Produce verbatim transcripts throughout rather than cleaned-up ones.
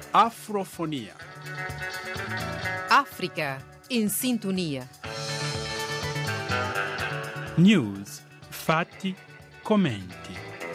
Afrofonia. Africa in sintonia. News, fatti, commenti.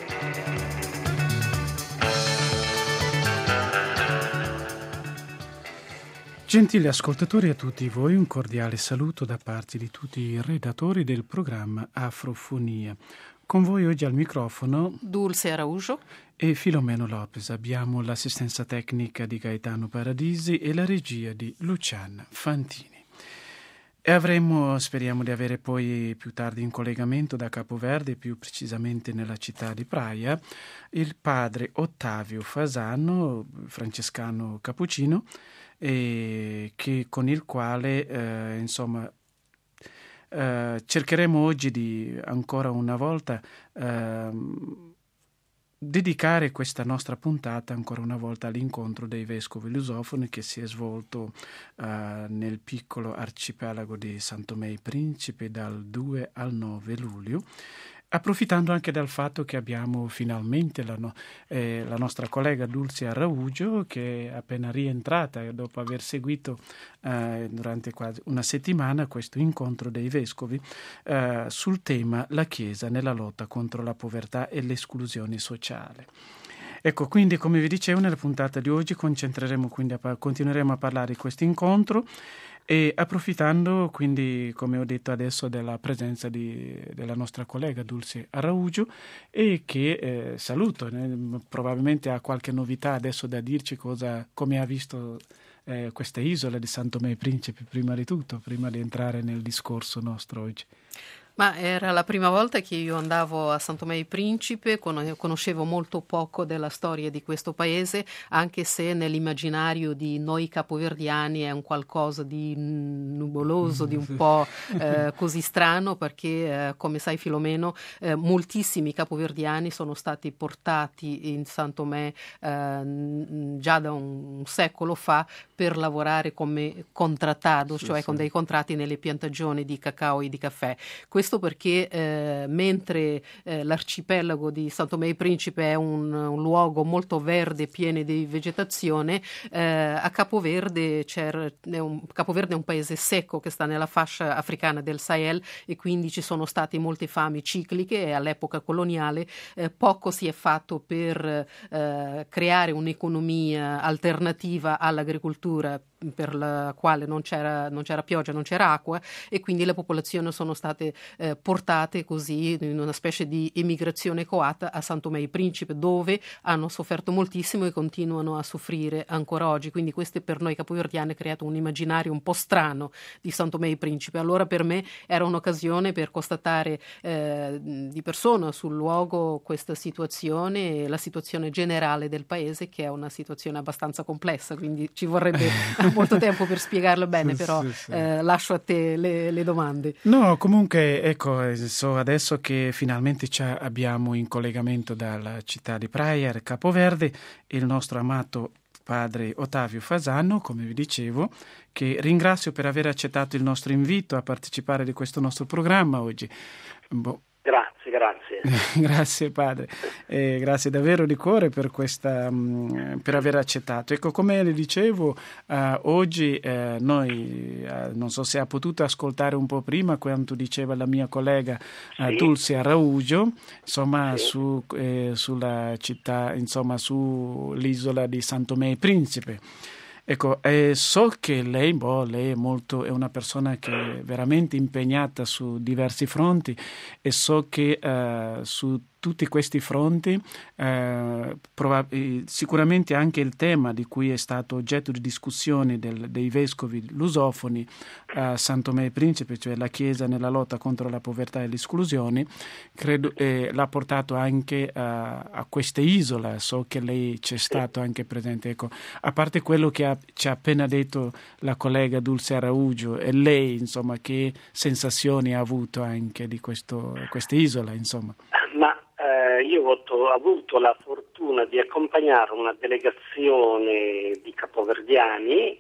Gentili ascoltatori, a tutti voi un cordiale saluto da parte di tutti i redattori del programma Afrofonia. Con voi oggi al microfono Dulce Araujo e Filomeno Lopez. Abbiamo l'assistenza tecnica di Gaetano Paradisi e la regia di Luciana Fantini. E avremo, speriamo di avere poi più tardi in collegamento da Capoverde, più precisamente nella città di Praia, il padre Ottavio Fasano, francescano cappuccino, e che, con il quale eh, insomma eh, cercheremo oggi di ancora una volta eh, dedicare questa nostra puntata ancora una volta all'incontro dei vescovi lusofoni che si è svolto uh, nel piccolo arcipelago di San Tomé e Principe dal due al nove luglio, approfittando anche del fatto che abbiamo finalmente la, no- eh, la nostra collega Dulce Araujo, che è appena rientrata dopo aver seguito eh, durante quasi una settimana questo incontro dei vescovi eh, sul tema la Chiesa nella lotta contro la povertà e l'esclusione sociale. Ecco, quindi come vi dicevo, nella puntata di oggi concentreremo quindi a par- continueremo a parlare di questo incontro e approfittando quindi, come ho detto adesso, della presenza di, della nostra collega Dulce Araujo, e che eh, saluto, eh, probabilmente ha qualche novità adesso da dirci, cosa, come ha visto eh, questa isola di San Tomé e Principe prima di tutto, prima di entrare nel discorso nostro oggi. Ma era la prima volta che io andavo a San Tomé e Principe, conoscevo molto poco della storia di questo paese, anche se nell'immaginario di noi capoverdiani è un qualcosa di nuvoloso, di un po' eh, così strano, perché eh, come sai Filomeno, eh, moltissimi capoverdiani sono stati portati in San Tomé eh, già da un secolo fa per lavorare come contrattado, Sì, cioè sì. con dei contratti nelle piantagioni di cacao e di caffè. Questo perché eh, mentre eh, l'arcipelago di San Tomé e Principe è un, un luogo molto verde, pieno di vegetazione, eh, a Capoverde, c'è, è un, Capoverde è un paese secco che sta nella fascia africana del Sahel, e quindi ci sono state molte fami cicliche, e all'epoca coloniale eh, poco si è fatto per eh, creare un'economia alternativa all'agricoltura, per la quale non c'era, non c'era pioggia, non c'era acqua, e quindi le popolazioni sono state eh, portate così in una specie di emigrazione coata a San Tomé e Principe, dove hanno sofferto moltissimo e continuano a soffrire ancora oggi. Quindi questo per noi capoverdiani ha creato un immaginario un po' strano di San Tomé e Principe. Allora per me era un'occasione per constatare eh, di persona sul luogo questa situazione e la situazione generale del paese, che è una situazione abbastanza complessa, quindi ci vorrebbe molto tempo per spiegarlo bene, però Sì, sì. eh, lascio a te le, le domande. No, comunque, ecco, so adesso che finalmente ci abbiamo in collegamento dalla città di Praia, Capoverde, il nostro amato padre Ottavio Fasano, come vi dicevo, che ringrazio per aver accettato il nostro invito a partecipare di questo nostro programma oggi. Boh. Grazie, grazie. Grazie padre, eh, grazie davvero di cuore per questa, mh, per aver accettato. Ecco, come le dicevo, eh, oggi eh, noi, eh, non so se ha potuto ascoltare un po' prima quanto diceva la mia collega eh, Sì. Dulce Araujo, insomma, Sì. su, eh, sulla città, insomma, sull'isola di San Tomé e Principe. Ecco, eh, so che lei, boh, lei è, molto, è una persona che è veramente impegnata su diversi fronti, e so che eh, su tutti questi fronti eh, proba- eh, sicuramente anche il tema di cui è stato oggetto di discussione del, dei vescovi lusofoni a San Tomé e Principe, cioè la Chiesa nella lotta contro la povertà e l'esclusione, credo eh, l'ha portato anche a, a questa isola. So che lei c'è stato anche presente. Ecco, a parte quello che ha, ci ha appena detto la collega Dulce Araujo, e lei, insomma, che sensazioni ha avuto anche di questo, questa isola, insomma? Ma eh, io ho avuto, avuto la fortuna di accompagnare una delegazione di capoverdiani,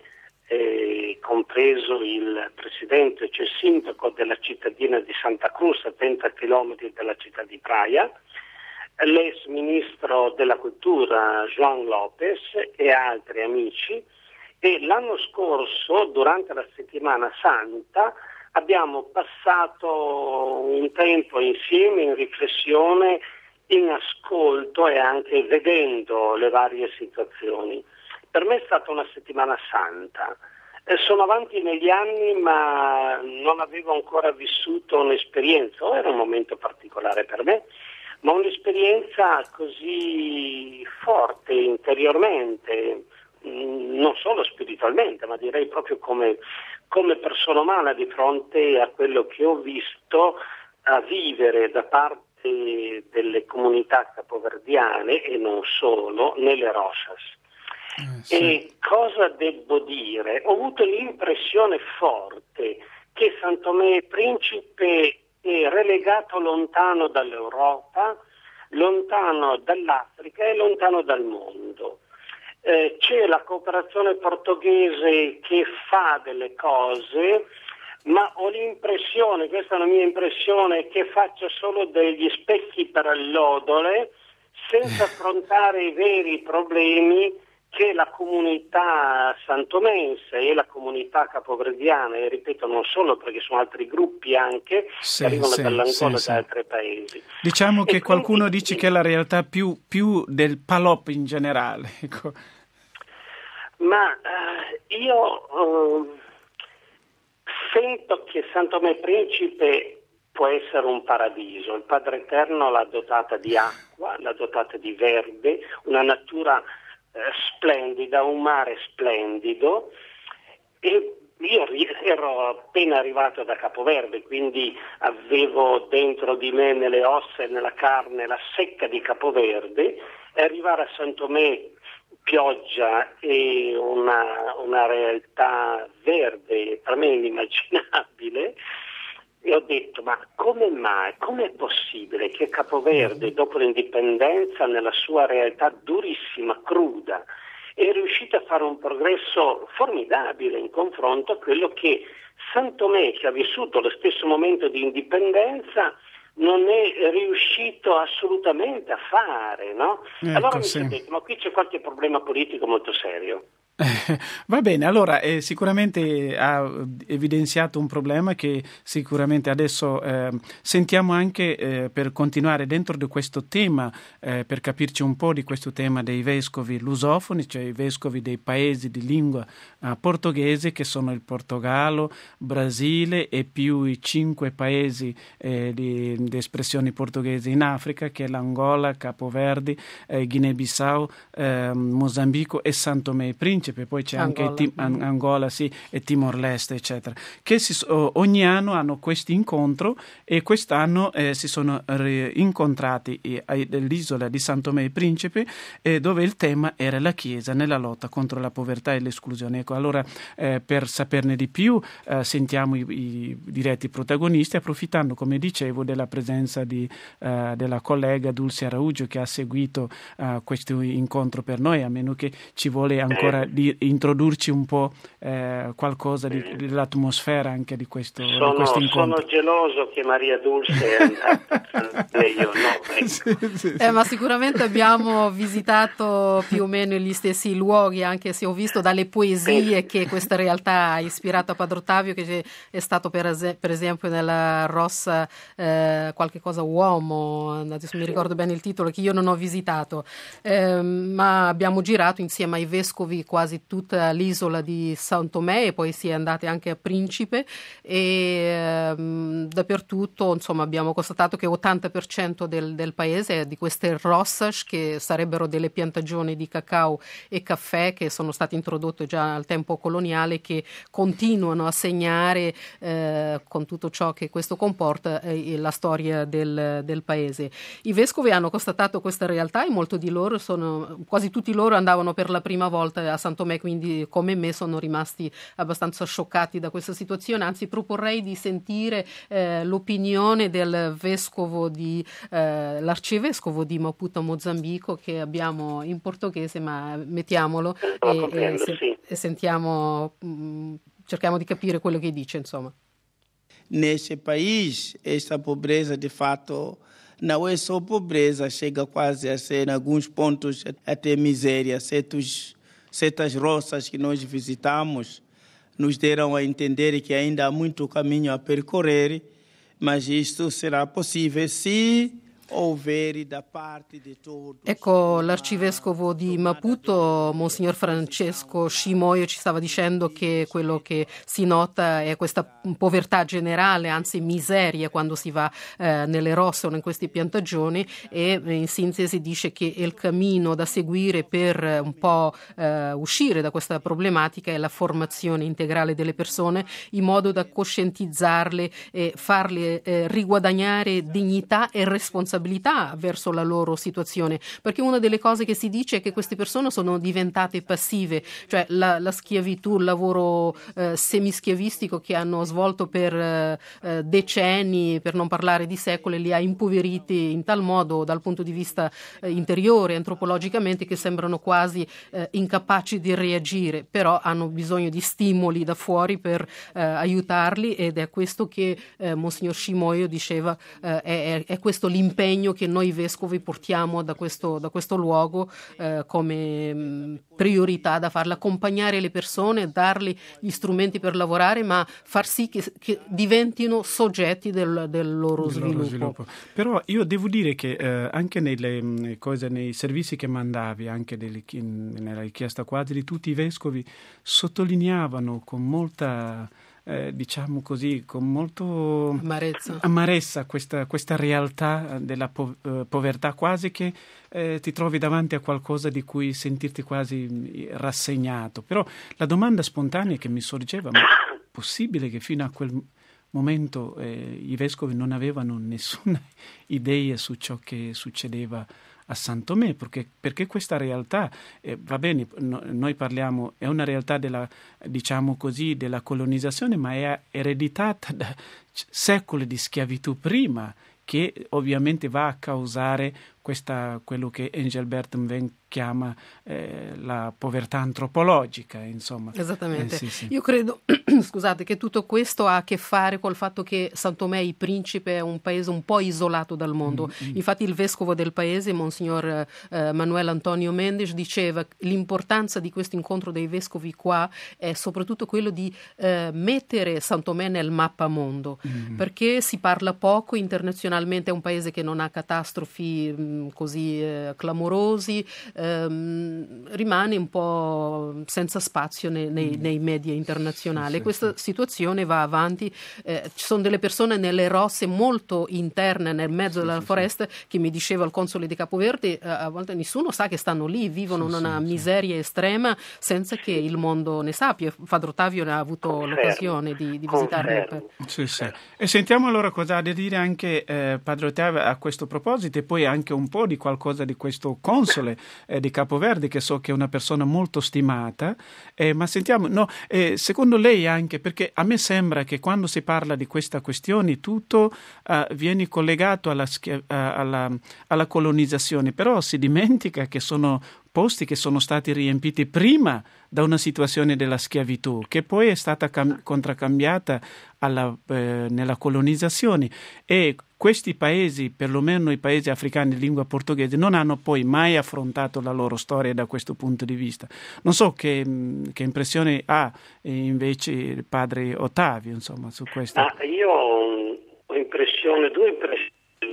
eh, compreso il presidente, cioè sindaco della cittadina di Santa Cruz, a trenta chilometri dalla città di Praia, l'ex ministro della cultura João Lopes e altri amici, e l'anno scorso, durante la settimana santa, abbiamo passato un tempo insieme in riflessione, in ascolto e anche vedendo le varie situazioni. Per me è stata una settimana santa. Eh, sono avanti negli anni, ma non avevo ancora vissuto un'esperienza, o era un momento particolare per me, ma un'esperienza così forte interiormente, non solo spiritualmente, ma direi proprio come, come persona umana di fronte a quello che ho visto a vivere da parte delle comunità capoverdiane e non solo, nelle Rosas. Eh, sì. E cosa devo dire? Ho avuto l'impressione forte che San Tomé e Principe è relegato lontano dall'Europa, lontano dall'Africa e lontano dal mondo. Eh, c'è la cooperazione portoghese che fa delle cose, ma ho l'impressione, questa è una mia impressione, che faccia solo degli specchi per allodole senza affrontare i veri problemi che la comunità santomense e la comunità capoverdiana, e ripeto non solo perché sono altri gruppi anche sì, che arrivano sì, dall'Angola sì, e da sì. altri paesi. Diciamo e che quindi, qualcuno dice che è la realtà più, più del Palop in generale. Ecco. Ma eh, io eh, sento che San Tomé e Principe può essere un paradiso. Il Padre Eterno l'ha dotata di acqua, l'ha dotata di verde, una natura splendida, un mare splendido, e io ero appena arrivato da Capoverde, quindi avevo dentro di me, nelle ossa e nella carne, la secca di Capoverde, e arrivare a San Tomé, pioggia e una, una realtà verde per me inimmaginabile. E ho detto, ma come mai, come è possibile che Capoverde, dopo l'indipendenza, nella sua realtà durissima, cruda, è riuscito a fare un progresso formidabile in confronto a quello che San Tomé, che ha vissuto lo stesso momento di indipendenza, non è riuscito assolutamente a fare, no? Ecco, allora mi sì. sono detto, ma qui c'è qualche problema politico molto serio. Eh, va bene, allora eh, sicuramente ha evidenziato un problema che sicuramente adesso eh, sentiamo anche eh, per continuare dentro di questo tema, eh, per capirci un po' di questo tema dei vescovi lusofoni, cioè i vescovi dei paesi di lingua eh, portoghese, che sono il Portogallo, Brasile e più i cinque paesi eh, di, di espressioni portoghesi in Africa, che è l'Angola, Capoverde, eh, Guinea-Bissau, eh, Mozambico e San Tomé e Principe. Poi c'è Angola. anche Tim- An- Angola sì, e Timor-Leste, eccetera, che si, oh, ogni anno hanno questo incontro, e quest'anno eh, si sono re- incontrati eh, all'isola di San Tomé e Principe, eh, dove il tema era la Chiesa nella lotta contro la povertà e l'esclusione. Ecco, allora eh, per saperne di più eh, sentiamo i, i diretti protagonisti, approfittando, come dicevo, della presenza di, eh, della collega Dulce Araújo, che ha seguito eh, questo incontro per noi, a meno che ci vuole ancora di introdurci un po' eh, qualcosa di, dell'atmosfera anche di questo, sono, di questo incontro. Sono geloso che Maria Dulce è andata e io no. Ecco. Sì, sì, sì. Eh, ma sicuramente abbiamo visitato più o meno gli stessi luoghi, anche se ho visto dalle poesie che questa realtà ha ispirato a Padre Ottavio, che è stato per, es- per esempio nella Rossa eh, qualche cosa uomo, adesso mi ricordo bene il titolo, che io non ho visitato, eh, ma abbiamo girato insieme ai vescovi quasi tutta l'isola di San Tomé, e poi si è andati anche a Principe, e ehm, dappertutto insomma abbiamo constatato che ottanta per cento del, del paese è di queste rossas, che sarebbero delle piantagioni di cacao e caffè che sono state introdotte già al tempo coloniale, che continuano a segnare eh, con tutto ciò che questo comporta eh, la storia del, del paese. I vescovi hanno constatato questa realtà, e molti di loro sono, quasi tutti loro andavano per la prima volta a San Tomé, quindi come me sono rimasti abbastanza scioccati da questa situazione. Anzi, proporrei di sentire eh, l'opinione del vescovo di eh, l'arcivescovo di Maputo, Mozambico, che abbiamo in portoghese, ma mettiamolo e, e, se, sì. e sentiamo, mh, cerchiamo di capire quello che dice, insomma. Nesse país, esta pobreza de fato não é só pobreza, chega quase a ser, em alguns pontos, até miséria. Certos, certas roças que nós visitamos nos deram a entender que ainda há muito caminho a percorrer, mas isto será possível se houver da parte di todos. Ecco, l'arcivescovo di Maputo, Monsignor Francesco Scimoio, ci stava dicendo che quello che si nota è questa povertà generale, anzi miseria, quando si va eh, nelle rosse o in queste piantagioni, e in sintesi dice che il cammino da seguire per un po' eh, uscire da questa problematica è la formazione integrale delle persone, in modo da coscientizzarle e farle eh, riguadagnare dignità e responsabilità verso la loro situazione, perché una delle cose che si dice è che queste persone sono diventate passive, cioè la, la schiavitù, il lavoro eh, semischiavistico che hanno svolto per eh, decenni, per non parlare di secoli, li ha impoveriti in tal modo dal punto di vista eh, interiore, antropologicamente, che sembrano quasi eh, incapaci di reagire, però hanno bisogno di stimoli da fuori per eh, aiutarli, ed è questo che eh, Monsignor Scimoio diceva, eh, è, è questo l'impegno che noi vescovi portiamo da questo, da questo luogo eh, come mh, priorità da farle, accompagnare le persone, dargli gli strumenti per lavorare, ma far sì che, che diventino soggetti del, del, loro, del sviluppo. loro sviluppo. Però io devo dire che eh, anche nelle mh, cose, nei servizi che mandavi, anche delle, nella richiesta quasi di tutti i vescovi, sottolineavano con molta Eh, diciamo così, con molto amarezza, amarezza questa, questa realtà della po- eh, povertà, quasi che eh, ti trovi davanti a qualcosa di cui sentirti quasi rassegnato. Però la domanda spontanea che mi sorgeva: ma è possibile che fino a quel momento eh, i vescovi non avevano nessuna idea su ciò che succedeva a San Tomé, perché, perché questa realtà, eh, va bene, no, noi parliamo, è una realtà della, diciamo così, della colonizzazione, ma è ereditata da secoli di schiavitù prima, che ovviamente va a causare questa, quello che Engelbert Mwen chiama eh, la povertà antropologica, insomma. Esattamente. Eh, sì, sì. Io credo, scusate, che tutto questo ha a che fare col fatto che San Tomé e Principe è un paese un po' isolato dal mondo. Mm-hmm. Infatti il vescovo del paese, Monsignor eh, Manuel Antonio Mendes, diceva l'importanza di questo incontro dei vescovi qua è soprattutto quello di eh, mettere San Tomé nel mappamondo, mm-hmm. perché si parla poco internazionalmente, è un paese che non ha catastrofi mh, così eh, clamorosi, ehm, rimane un po' senza spazio nei, nei, nei media internazionali. Sì, sì, Questa sì. situazione va avanti, eh, ci sono delle persone nelle rosse molto interne nel mezzo sì, della sì, foresta sì. che mi diceva il console di Capoverde, eh, a volte nessuno sa che stanno lì, vivono sì, in una sì, miseria sì. estrema senza che il mondo ne sappia. Padre Ottavio ne ha avuto Confermo. l'occasione di, di visitarli. Per... Sì, sì. E sentiamo allora cosa ha da dire anche eh, Padre Ottavio a questo proposito, e poi anche un po' di qualcosa di questo console eh, di Capoverde, che so che è una persona molto stimata, eh, ma sentiamo, no, eh, secondo lei anche, perché a me sembra che quando si parla di questa questione tutto uh, viene collegato alla, schia- uh, alla, alla colonizzazione, però si dimentica che sono posti che sono stati riempiti prima da una situazione della schiavitù, che poi è stata cam- contraccambiata alla, eh, nella colonizzazione, e questi paesi, perlomeno i paesi africani di lingua portoghese, non hanno poi mai affrontato la loro storia da questo punto di vista. Non so che, che impressione ha invece il padre Ottavio, insomma, su questo. Ah, io ho impressione, due impressioni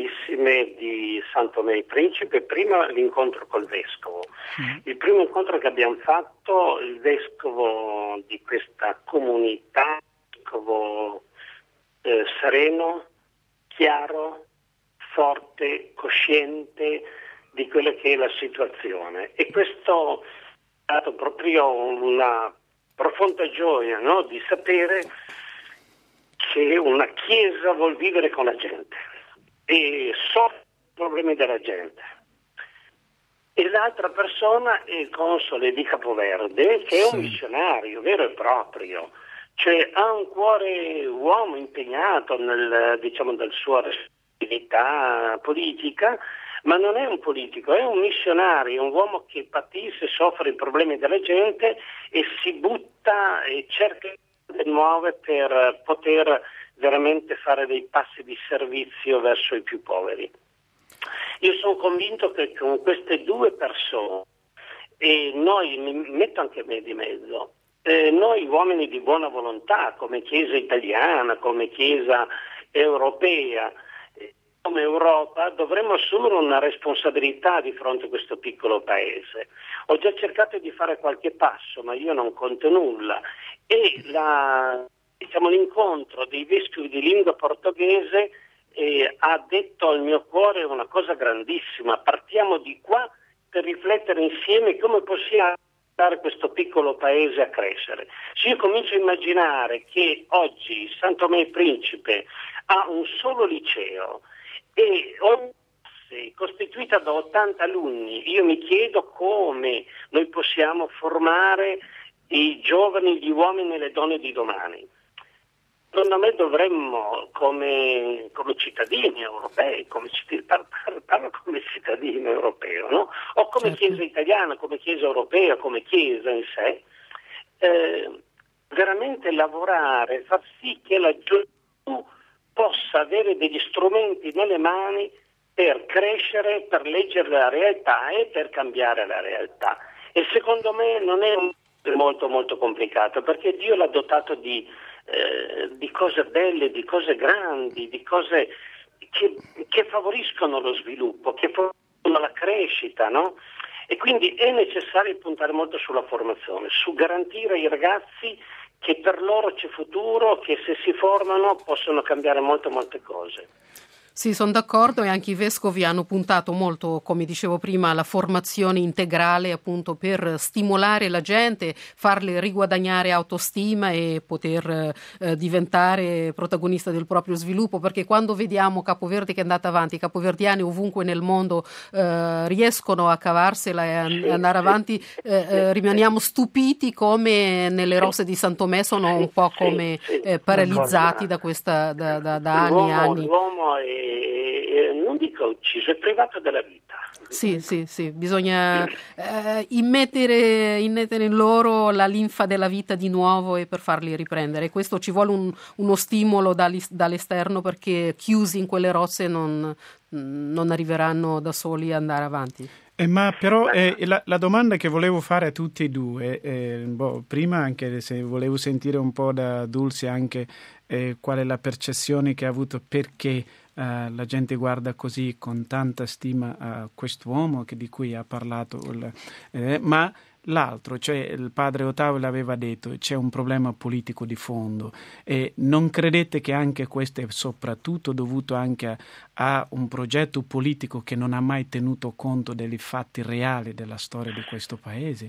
di San Tomé e Principe. Prima l'incontro col vescovo. Mm. Il primo incontro che abbiamo fatto, il vescovo di questa comunità, vescovo eh, sereno, chiaro, forte, cosciente di quella che è la situazione, e questo ha dato proprio una profonda gioia, no? Di sapere che una chiesa vuol vivere con la gente e soffre i problemi della gente. E l'altra persona è il console di Capoverde, che è un sì. missionario vero e proprio, cioè ha un cuore uomo impegnato nel, diciamo, nella sua responsabilità politica, ma non è un politico, è un missionario, un uomo che patisce e soffre i problemi della gente e si butta e cerca di nuove per poter veramente fare dei passi di servizio verso i più poveri. Io sono convinto che con queste due persone, e noi, mi metto anche me di mezzo, eh, noi uomini di buona volontà, come Chiesa italiana, come Chiesa europea, eh, come Europa, dovremmo assumere una responsabilità di fronte a questo piccolo paese. Ho già cercato di fare qualche passo, ma io non conto nulla. E la, diciamo, l'incontro dei vescovi di lingua portoghese eh, ha detto al mio cuore una cosa grandissima: partiamo di qua per riflettere insieme come possiamo aiutare questo piccolo paese a crescere. Se io comincio a immaginare che oggi San Tomé e Principe ha un solo liceo e ogni classe costituita da ottanta alunni, io mi chiedo come noi possiamo formare i giovani, gli uomini e le donne di domani. Secondo me dovremmo, come, come cittadini europei, come cittadini, parlo come cittadino europeo, no? O come certo. Chiesa italiana, come Chiesa europea, come Chiesa in sé, eh, veramente lavorare, far sì che la gioventù possa avere degli strumenti nelle mani per crescere, per leggere la realtà e per cambiare la realtà. E secondo me non è molto molto complicato, perché Dio l'ha dotato di, eh, di cose belle, di cose grandi, di cose che, che favoriscono lo sviluppo, che favoriscono la crescita, no? E quindi è necessario puntare molto sulla formazione, su garantire ai ragazzi che per loro c'è futuro, che se si formano possono cambiare molte molte cose. Sì, sono d'accordo, e anche i vescovi hanno puntato molto, come dicevo prima, alla formazione integrale, appunto per stimolare la gente, farle riguadagnare autostima e poter eh, diventare protagonista del proprio sviluppo, perché quando vediamo Capoverde che è andata avanti, i capoverdiani ovunque nel mondo eh, riescono a cavarsela e a andare avanti, eh, eh, rimaniamo stupiti come nelle rosse di San Tomé sono un po' come eh, paralizzati da questa da, da, da anni e anni. L'uomo è non dico ucciso, è privato della vita. Sì, sì, sì, bisogna eh, immettere, immettere in loro la linfa della vita di nuovo e per farli riprendere. Questo ci vuole un, uno stimolo dall'esterno, perché chiusi in quelle rozze non, non arriveranno da soli ad andare avanti. Eh, ma però eh, la, la domanda che volevo fare a tutti e due, eh, boh, prima anche se volevo sentire un po' da Dulce anche eh, qual è la percezione che ha avuto, perché Uh, la gente guarda così con tanta stima a quest'uomo che, di cui ha parlato, eh, ma l'altro, cioè il padre Ottavio l'aveva detto, c'è un problema politico di fondo, e non credete che anche questo è soprattutto dovuto anche a, a un progetto politico che non ha mai tenuto conto dei fatti reali della storia di questo paese?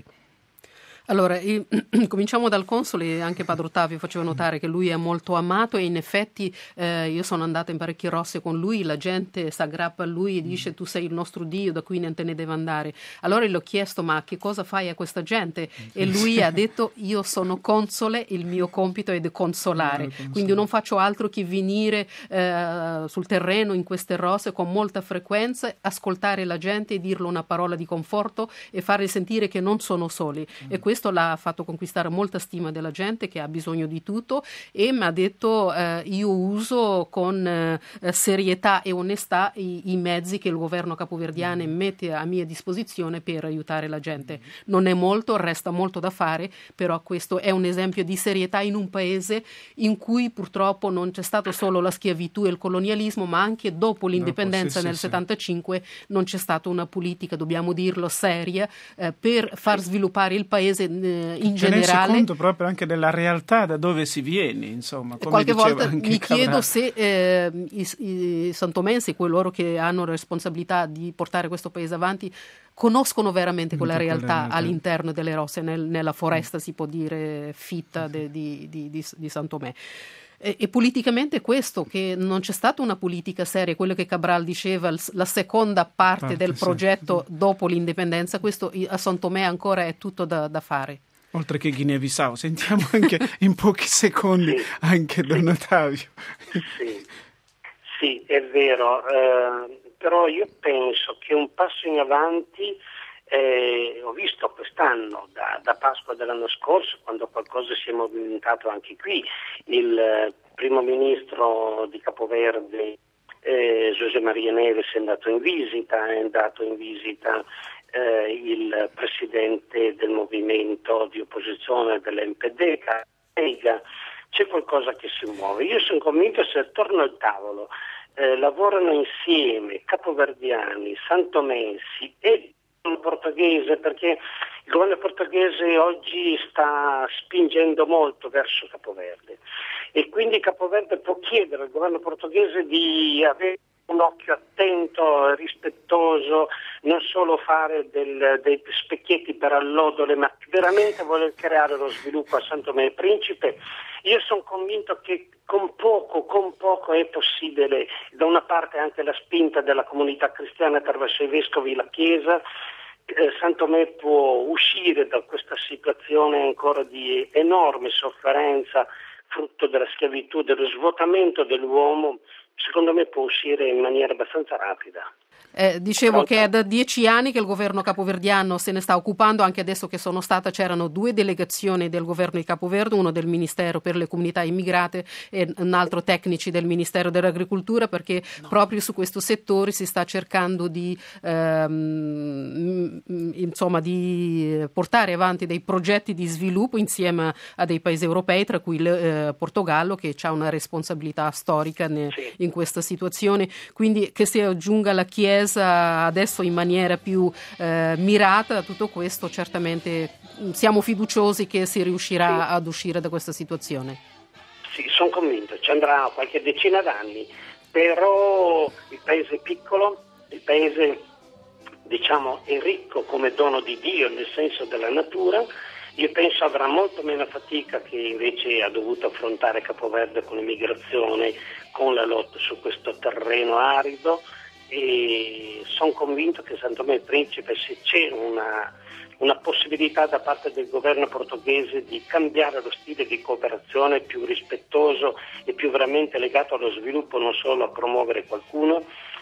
Allora, io, cominciamo dal console. Anche padre Ottavio faceva notare che lui è molto amato, e in effetti eh, io sono andata in parecchie rosse con lui, la gente si aggrappa a lui e dice tu sei il nostro Dio, da qui non te ne deve andare. Allora gli ho chiesto ma che cosa fai a questa gente? E lui ha detto io sono console, il mio compito è di consolare, quindi non faccio altro che venire eh, sul terreno in queste rosse con molta frequenza, ascoltare la gente e dirle una parola di conforto e farli sentire che non sono soli. E questo l'ha fatto conquistare molta stima della gente che ha bisogno di tutto, e mi ha detto eh, io uso con eh, serietà e onestà i, i mezzi che il governo capoverdiano mette a mia disposizione per aiutare la gente. Non è molto, resta molto da fare, però questo è un esempio di serietà in un paese in cui purtroppo non c'è stato solo la schiavitù e il colonialismo, ma anche dopo l'indipendenza dopo, sì, nel sì, settantacinque non c'è stata una politica, dobbiamo dirlo, seria eh, per far sviluppare il paese in generale. Tenersi conto proprio anche della realtà da dove si viene, insomma. Come qualche volta anche mi Cabral. chiedo se eh, i, i santomensi, coloro che hanno la responsabilità di portare questo paese avanti, conoscono veramente quella realtà, realtà all'interno delle rosse, nel, nella foresta, si può dire, fitta de, di, di, di, di San Tomé. E, e politicamente questo, che non c'è stata una politica seria, quello che Cabral diceva, la seconda parte, parte del progetto sì. dopo l'indipendenza, questo a San Tomé ancora è tutto da, da fare. Oltre che Guinea-Bissau, sentiamo anche in pochi secondi sì. anche Don Ottavio. Sì, sì, è vero, eh, però io penso che un passo in avanti Eh, ho visto quest'anno, da, da Pasqua dell'anno scorso, quando qualcosa si è movimentato anche qui, il primo ministro di Capoverde eh, José Maria Neves è andato in visita, è andato in visita eh, il presidente del movimento di opposizione dell'M P D, Lega. C'è qualcosa che si muove. Io sono convinto che se attorno al tavolo eh, lavorano insieme capoverdiani, santomessi e il portoghese, perché il governo portoghese oggi sta spingendo molto verso Capoverde e quindi Capoverde può chiedere al governo portoghese di avere un occhio attento, rispettoso, non solo fare del, dei specchietti per allodole, ma veramente voler creare lo sviluppo a Santo Tomé e Principe. Io sono convinto che con poco, con poco è possibile, da una parte anche la spinta della comunità cristiana attraverso i vescovi, la Chiesa. Eh, Santo Tomé può uscire da questa situazione ancora di enorme sofferenza, frutto della schiavitù, dello svuotamento dell'uomo. Secondo me può uscire in maniera abbastanza rapida. Eh, dicevo che è da dieci anni che il governo capoverdiano se ne sta occupando, anche adesso che sono stata, c'erano due delegazioni del governo di Capoverde, uno del Ministero per le comunità immigrate e un altro tecnici del Ministero dell'Agricoltura, perché no. proprio su questo settore si sta cercando di, ehm, insomma, di portare avanti dei progetti di sviluppo insieme a dei paesi europei, tra cui il eh, Portogallo, che ha una responsabilità storica ne, sì. in questa situazione, quindi che si aggiunga la Chiesa adesso in maniera più eh, mirata a tutto questo, certamente siamo fiduciosi che si riuscirà sì. ad uscire da questa situazione. Sì, sono convinto, ci andrà qualche decina d'anni, però il paese è piccolo, il paese diciamo è ricco come dono di Dio nel senso della natura. Io penso avrà molto meno fatica che invece ha dovuto affrontare Capoverde con l'immigrazione, con la lotta su questo terreno arido. E sono convinto che Santo Tomé e Principe, se c'è una, una possibilità da parte del governo portoghese di cambiare lo stile di cooperazione più rispettoso e più veramente legato allo sviluppo, non solo a promuovere qualcuno,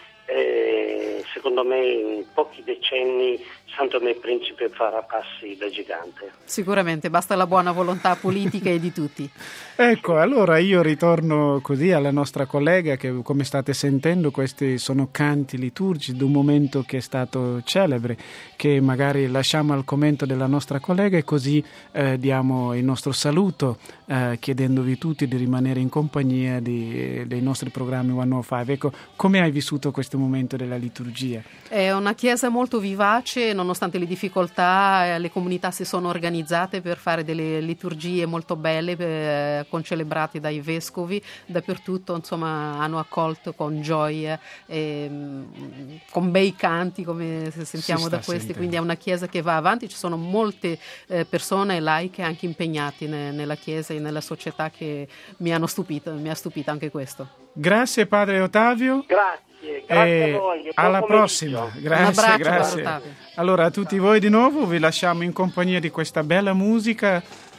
eh, secondo me in pochi decenni Santo Tomé e Principe farà passi da gigante. Sicuramente, basta la buona volontà politica e di tutti. Ecco, allora io ritorno così alla nostra collega, che come state sentendo questi sono canti liturgici di un momento che è stato celebre, che magari lasciamo al commento della nostra collega e così eh, diamo il nostro saluto eh, chiedendovi tutti di rimanere in compagnia di, dei nostri programmi centocinque. Ecco, come hai vissuto questo momento della liturgia? È una chiesa molto vivace, nonostante le difficoltà, le comunità si sono organizzate per fare delle liturgie molto belle, eh, concelebrate dai vescovi, dappertutto insomma hanno accolto con gioia, eh, con bei canti come sentiamo da questi, sentendo. Quindi è una chiesa che va avanti, ci sono molte eh, persone laiche anche impegnate ne, nella chiesa e nella società che mi hanno stupito, mi ha stupito anche questo. Grazie padre Ottavio. Grazie. Grazie e a voi. Alla prossima. Grazie, abbraccio, grazie. Allora a tutti voi di nuovo vi lasciamo in compagnia di questa bella musica